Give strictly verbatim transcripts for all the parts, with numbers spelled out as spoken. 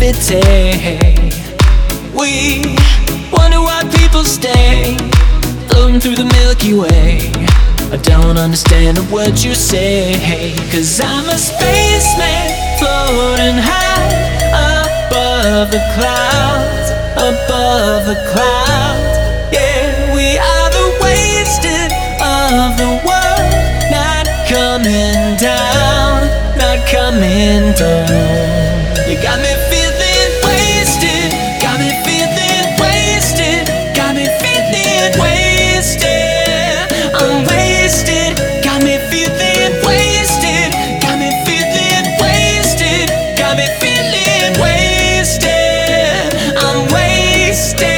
levitate. We wonder why people stay floating through the Milky Way. I don't understand a word you say, cause I'm a spaceman floating high above the clouds, above the clouds. Yeah, we are the wasted of the world, not coming down, not coming down. You got me feeling wasted, got me feeling wasted, got me feeling wasted. I'm wasted, got me feeling wasted, got me feeling wasted, got me feeling wasted. I'm wasted.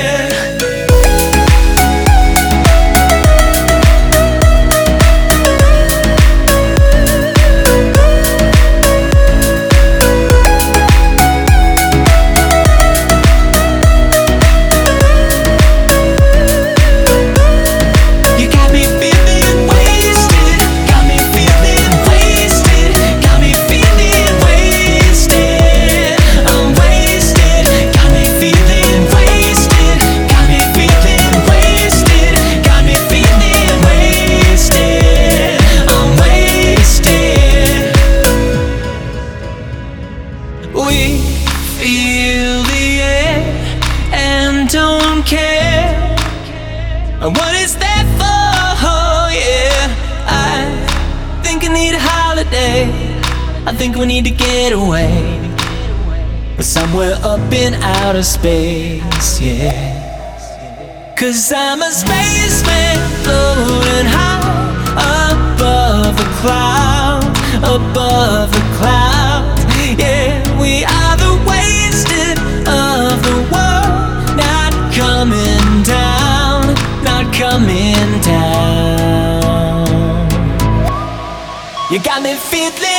We feel the air and don't care. And what is that for? Yeah, I think I need a holiday. I think we need to get away, but somewhere up in outer space, yeah. Cause I'm a spaceman floating high above the clouds, above the clouds. Yeah, we are the wasted of the world, not coming down, not coming down. You got me feeling